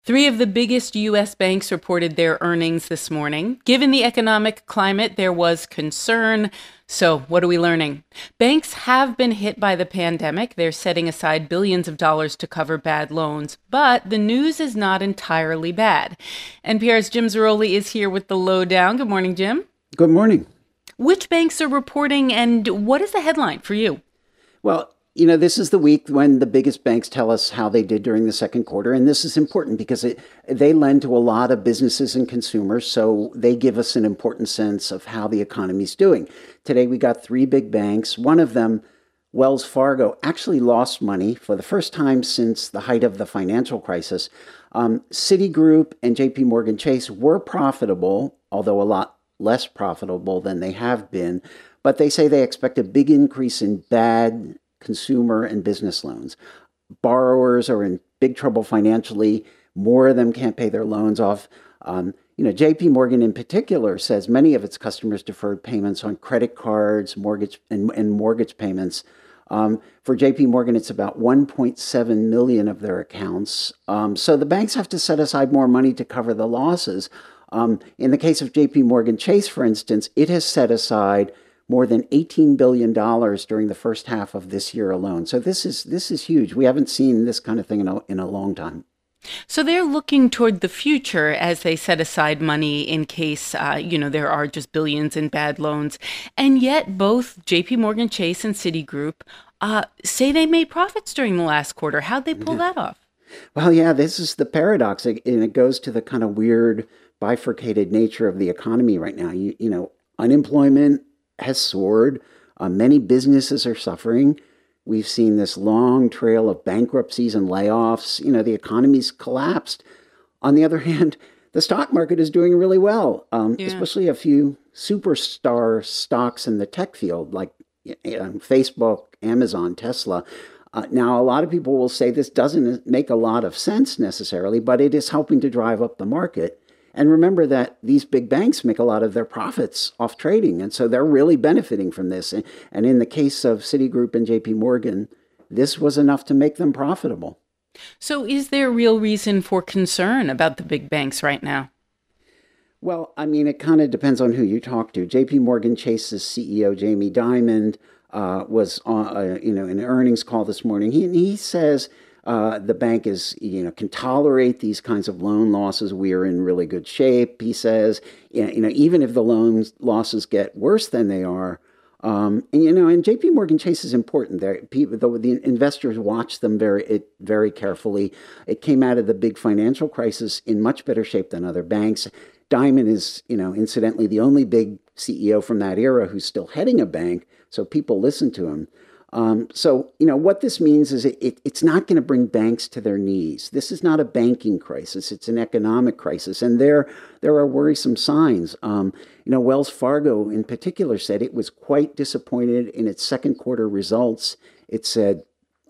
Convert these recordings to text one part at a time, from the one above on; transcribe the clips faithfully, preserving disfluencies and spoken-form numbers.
Three of the biggest U S banks reported their earnings this morning. Given the economic climate, there was concern. So, what are we learning? Banks have been hit by the pandemic. They're setting aside billions of dollars to cover bad loans. But the news is not entirely bad. N P R's Jim Zarroli is here with the lowdown. Good morning, Jim. Good morning. Which banks are reporting, and what is the headline for you? Well, you know, this is the week when the biggest banks tell us how they did during the second quarter. And this is important because it, they lend to a lot of businesses and consumers. So they give us an important sense of how the economy's doing. Today, we got three big banks. One of them, Wells Fargo, actually lost money for the first time since the height of the financial crisis. Um, Citigroup and J P Morgan Chase were profitable, although a lot less profitable than they have been. But they say they expect a big increase in bad consumer and business loans. Borrowers are in big trouble financially. More of them can't pay their loans off. Um, you know, J P Morgan in particular says many of its customers deferred payments on credit cards, mortgage and, and mortgage payments. Um, for J P Morgan, it's about one point seven million of their accounts. Um, so the banks have to set aside more money to cover the losses. Um, in the case of J P Morgan Chase, for instance, it has set aside more than eighteen billion dollars during the first half of this year alone. So this is this is huge. We haven't seen this kind of thing in a, in a long time. So they're looking toward the future as they set aside money in case, uh, you know, there are just billions in bad loans. And yet both J P Morgan Chase and Citigroup uh, say they made profits during the last quarter. How'd they pull Yeah. that off? Well, yeah, this is the paradox, and it goes to the kind of weird bifurcated nature of the economy right now. You, you know, unemployment has soared. Uh, many businesses are suffering. We've seen this long trail of bankruptcies and layoffs. You know, the economy's collapsed. On the other hand, the stock market is doing really well, um, Yeah. especially a few superstar stocks in the tech field like um, Facebook, Amazon, Tesla. Uh, now, a lot of people will say this doesn't make a lot of sense necessarily, but it is helping to drive up the market. And remember that these big banks make a lot of their profits off trading. And so they're really benefiting from this. And, and in the case of Citigroup and J P Morgan, this was enough to make them profitable. So is there real reason for concern about the big banks right now? Well, I mean, it kind of depends on who you talk to. J P Morgan Chase's C E O, Jamie Dimon, uh, was on, uh, you know, in an earnings call this morning. He, he says Uh, the bank is, you know, can tolerate these kinds of loan losses. We are in really good shape, he says. You know, even if the loan losses get worse than they are, um, and you know, and J P Morgan Chase is important. There, people, the, the investors watch them very, it, very carefully. It came out of the big financial crisis in much better shape than other banks. Diamond is, you know, incidentally, the only big C E O from that era who's still heading a bank, so people listen to him. Um, so, you know, what this means is it, it, it's not going to bring banks to their knees. This is not a banking crisis. It's an economic crisis. And there, there are worrisome signs. Um, you know, Wells Fargo in particular said it was quite disappointed in its second quarter results. It said,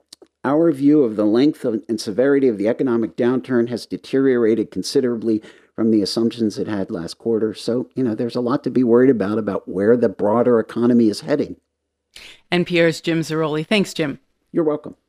our view of the length of, and severity of the economic downturn has deteriorated considerably from the assumptions it had last quarter. So, you know, there's a lot to be worried about, about where the broader economy is heading. N P R's Jim Zarroli. Thanks, Jim. You're welcome.